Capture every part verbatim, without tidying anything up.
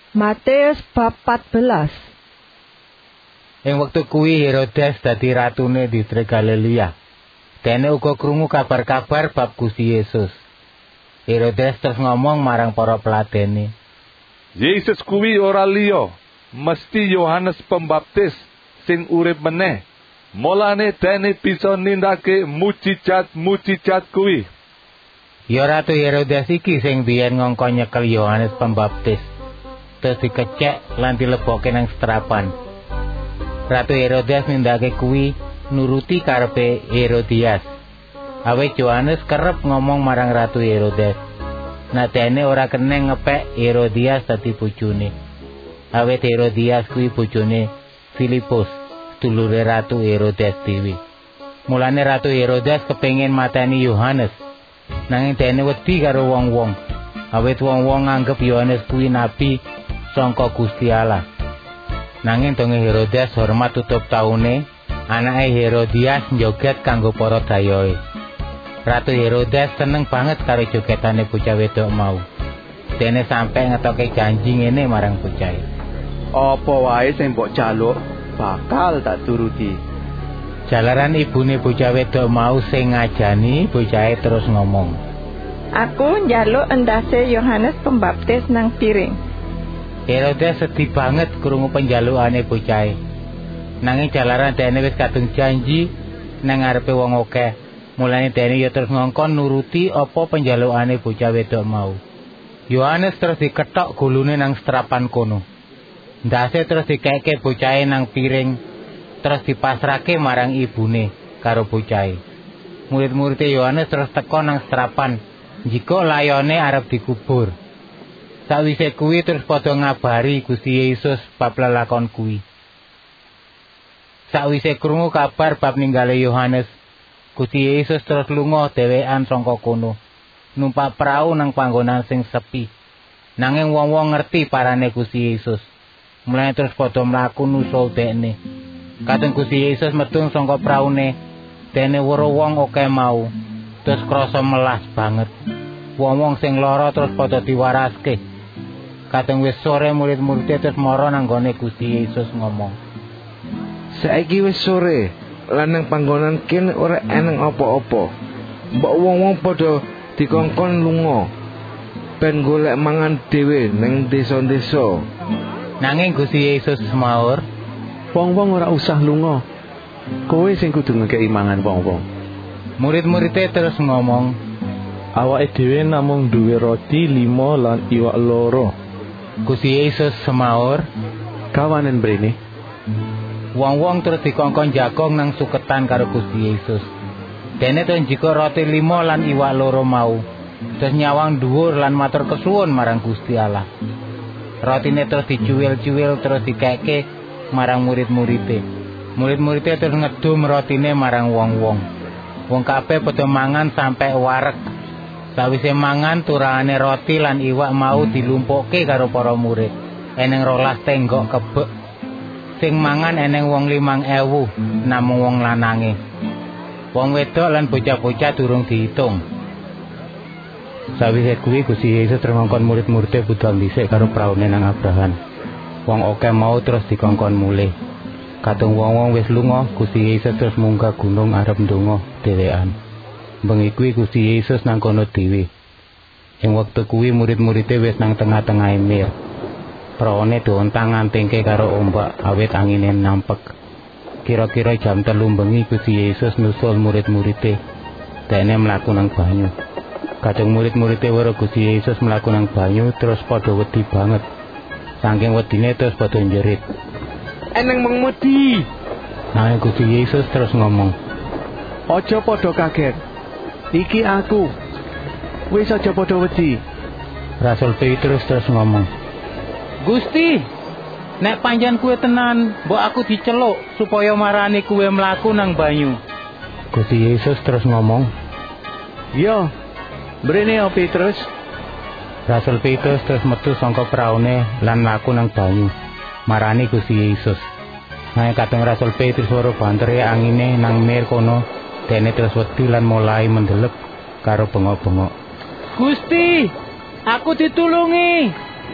Matius bab empat belas. Ing wektu kuwi Herodes dadi ratune distrik Galilea. Dene uga krungu kabar-kabar bab Gusti Yesus. Herodes terus ngomong marang para peladene, Yesus kuwi ora liya, mesti Yohanes Pembaptis sing urip meneh. Mulane dene bisa nindakake mujijat-mujijat kuwi. Ya Ratu Herodes iki sing biyen ngongkon nyekel Yohanes Pembaptis. Terus dikecek lan dilebokke nang setrapan. Ratu Herodes nindakake kuwi nuruti karepe Herodias. Awit Yohanes kerep ngomong marang Ratu Herodes. Nah dene ora keneng ngepek Herodias dadi bojone. Awit Herodias kuwi bojone Filipus, dulure Ratu Herodes dhewe. Mulane Ratu Herodes kepengin mateni Yohanes. Nanging dene wedi karo wong-wong. Awit wong-wong nganggep Yohanes kuwi nabi sangka Gusti Allah. Nanging donge Herodes hormat tutup taune, anake Herodias njoget kanggo para dayoe. Ratu Herodes seneng banget karo jogetane bocah wedok mau. Dene sampe ngetoke janji ngene marang bocah. Apa wae sing mbok jaluk bakal tak turuti. Jalaran ibune bocah wedok mau sing ngajani, bocahe terus ngomong. Aku njaluk endase Yohanes Pembaptis nang piring. Herodes sedih banget krungu penjalukane bocahe. Nanging jalaran dene wis kadung janji nang ngarepe wong akeh, mulane dene ya terus ngongkon nuruti apa penjalukane bocah wedok mau. Yohanes terus dikethok gulune nang setrapan kono. Ndase terus dikeke bocahe nang piring, terus dipasrahke marang ibune karo bocahe. Murid-murid Yohanes terus teka nang setrapan, jika layone arep dikubur. Sawise kuwi terus padha ngabari Gusti Yesus bab lelakon kuwi. Sawise krungu kabar bab ninggale Yohanes, Gusti Yesus terus lunga dhewean saka kono, numpak prau nang panggonan sing sepi. Nanging wong-wong ngerti parane Gusti Yesus. Mulane terus padha mlaku nusul dekne. Kadang Gusti Yesus metu saka praune, dene weruh wong akeh mau, terus krasa melas banget. Wong-wong sing lara terus padha diwaraske. Kadang wis sore murid-murid terus mara nang gone Gusti Yesus ngomong. Saiki wis sore, lan nang panggonan kene ora eneng apa-apa. Mbok wong-wong padha dikongkon lunga ben golek mangan dhewe ning desa-desa. Nanging Gusti Yesus semaur, Wong-wong ora usah lunga. Kowe sing kudu ngekeki mangan wong-wong. Murid-muridé terus ngomong, awake dhewe namung duwe roti lima lan iwak loro. Gusti Yesus semaur, Kawanen mrene. wong-wong terus dikongkon jagong nang suketan karo Gusti Yesus. Dene terus njiko roti lima lan iwak loro mau, terus nyawang dhuwur lan matur kesuwun marang Gusti Allah. Rotine terus dicuwil-cuwil terus dikeke marang murid-muride. Murid-muride terus ngedum rotine marang wong-wong. Wong kabeh padha mangan sampe wareg. Sawise mangan turane roti lan iwak mau dilumpukke karo para murid. Eneng rolas tenggok kebek. Sing mangan eneng wong limang ewu, namung wong lanange. Wong wedok lan bocah-bocah durung diitung. Sawise kuwi Gusti Yesus ngongkon murid-muridé budal dhisik karo praune nang abrahan. Wong akeh mau terus dikongkon mulih. Kadung wong-wong wis lunga, Gusti Yesus terus munggah gunung arep ndonga dhewean. Bengi kuwi Gusti Yesus nang kono dhewe. Ing wektu kuwi murid-muridé wis nang tengah-tengah emir. Praone diontang ngantingke karo ombak awit angine nampek. Kira-kira jam telu bengi Gusti Yesus nusul murid-muridé. Dene mlaku nang banyu. Kadang murid-muridé weruh Gusti Yesus mlaku nang banyu terus padha wedi banget. Saking wedine terus padha njerit. Eneng mengmedi. Nah, Gusti Yesus terus ngomong, Aja padha kaget. Iki aku. Wis aja padha wedi. Rasul Petrus terus ngomong, Gusti, nek panjen kuwe tenan, mbok aku diceluk supaya marani kuwe mlaku nang banyu. Gusti Yesus terus ngomong, Yo, mrene ya Petrus. Rasul Petrus terus metu saka praune lan mlaku nang banyu. Marani Gusti Yesus. Nah, kadang Rasul Petrus weruh bantere angine nang mir kono, dene terus wedi lan mulai mendelep karo bengok-bengok. Gusti, aku ditulungi.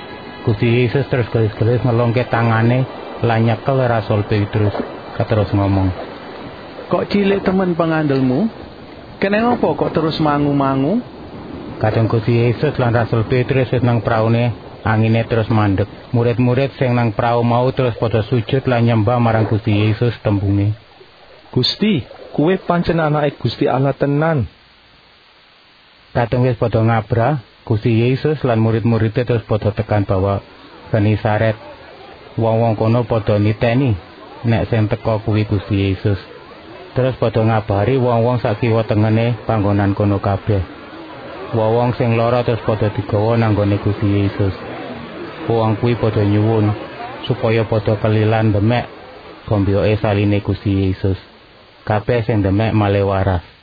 Gusti Yesus terus gelis-gelis ngelongke tangane lan nyekel Rasul Petrus, terus ngomong. Kok cilik temen pengandelmu? Kenapa kok terus mangu-mangu? Kadang Gusti Yesus lan Rasul Petrus wis nang praune, angine terus mandek. Murid-murid sing nang prau mau terus padha sujud lan nyembah marang Gusti Yesus tembunge. Gusti, kowe pancen anake Gusti Allah tenan. Kadang wis padha ngabrah, Gusti Yesus lan murid-muridé terus padha tekan bawa Genesaret. Wong-wong kono padha niteni nek sing teka kuwi Gusti Yesus. Terus padha ngabari wong-wong sak kiwa tengene panggonan kono kabeh. Wong-wong sing lara terus padha digawa nang gone Gusti Yesus. Wong kuwi padha nyuwun supaya padha kelilan demek gombyoke saline Gusti Yesus. Kabeh sing demek male waras.